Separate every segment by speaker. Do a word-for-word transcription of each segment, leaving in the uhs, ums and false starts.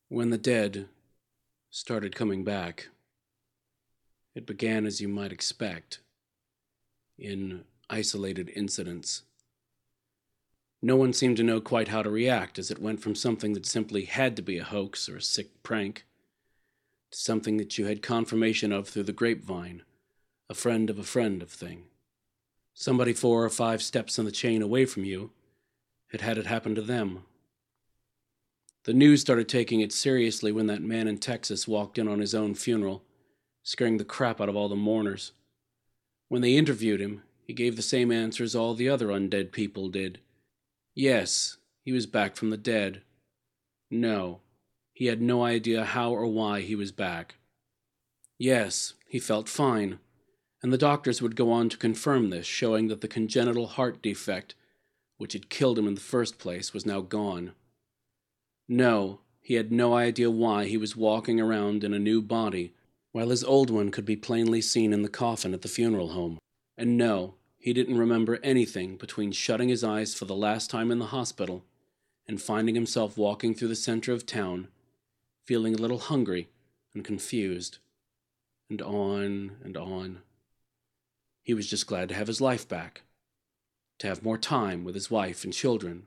Speaker 1: When the dead started coming back, it began as you might expect, in isolated incidents. No one seemed to know quite how to react as it went from something that simply had to be a hoax or a sick prank to something that you had confirmation of through the grapevine, a friend of a friend of thing. Somebody four or five steps in the chain away from you had had it happen to them. The news started taking it seriously when that man in Texas walked in on his own funeral, scaring the crap out of all the mourners. When they interviewed him, he gave the same answers all the other undead people did. Yes, he was back from the dead. No, he had no idea how or why he was back. Yes, he felt fine, and the doctors would go on to confirm this, showing that the congenital heart defect, which had killed him in the first place, was now gone. No, he had no idea why he was walking around in a new body, while his old one could be plainly seen in the coffin at the funeral home. And no, he didn't remember anything between shutting his eyes for the last time in the hospital and finding himself walking through the center of town, feeling a little hungry and confused, and on and on. He was just glad to have his life back, to have more time with his wife and children.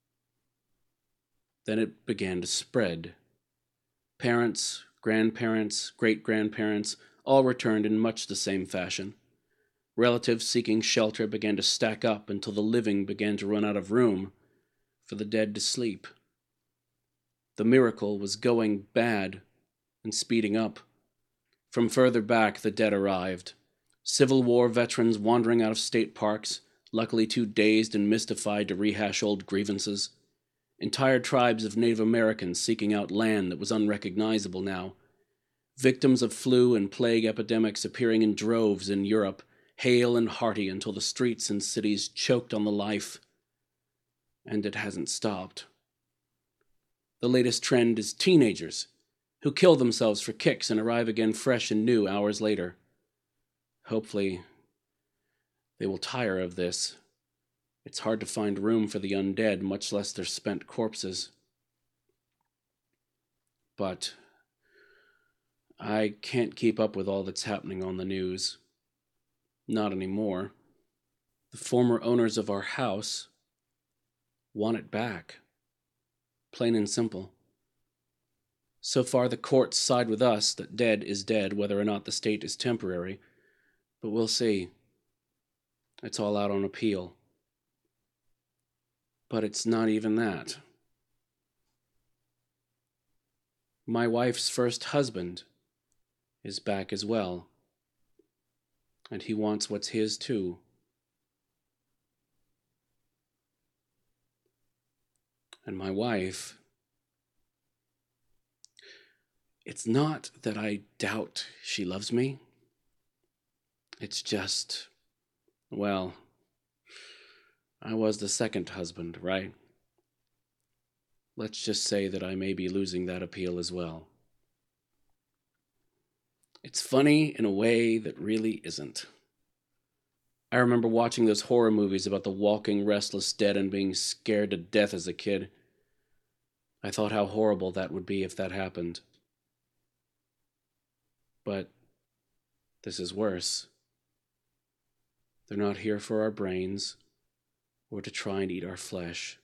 Speaker 1: Then it began to spread. Parents, grandparents, great-grandparents all returned in much the same fashion. Relatives seeking shelter began to stack up until the living began to run out of room for the dead to sleep. The miracle was going bad and speeding up. From further back, the dead arrived. Civil War veterans wandering out of state parks, luckily too dazed and mystified to rehash old grievances. Entire tribes of Native Americans seeking out land that was unrecognizable now. Victims of flu and plague epidemics appearing in droves in Europe, hale and hearty until the streets and cities choked on the life. And it hasn't stopped. The latest trend is teenagers who kill themselves for kicks and arrive again fresh and new hours later. Hopefully, they will tire of this. It's hard to find room for the undead, much less their spent corpses. But I can't keep up with all that's happening on the news. Not anymore. The former owners of our house want it back. Plain and simple. So far, the courts side with us that dead is dead, whether or not the state is temporary. But we'll see. It's all out on appeal. But it's not even that. My wife's first husband is back as well. And he wants what's his too. And my wife, it's not that I doubt she loves me. It's just, well, I was the second husband, right? Let's just say that I may be losing that appeal as well. It's funny in a way that really isn't. I remember watching those horror movies about the walking, restless dead and being scared to death as a kid. I thought how horrible that would be if that happened. But this is worse. They're not here for our brains or to try and eat our flesh.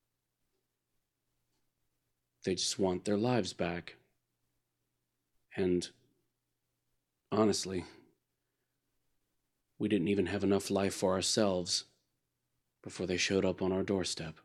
Speaker 1: They just want their lives back. And honestly, we didn't even have enough life for ourselves before they showed up on our doorstep.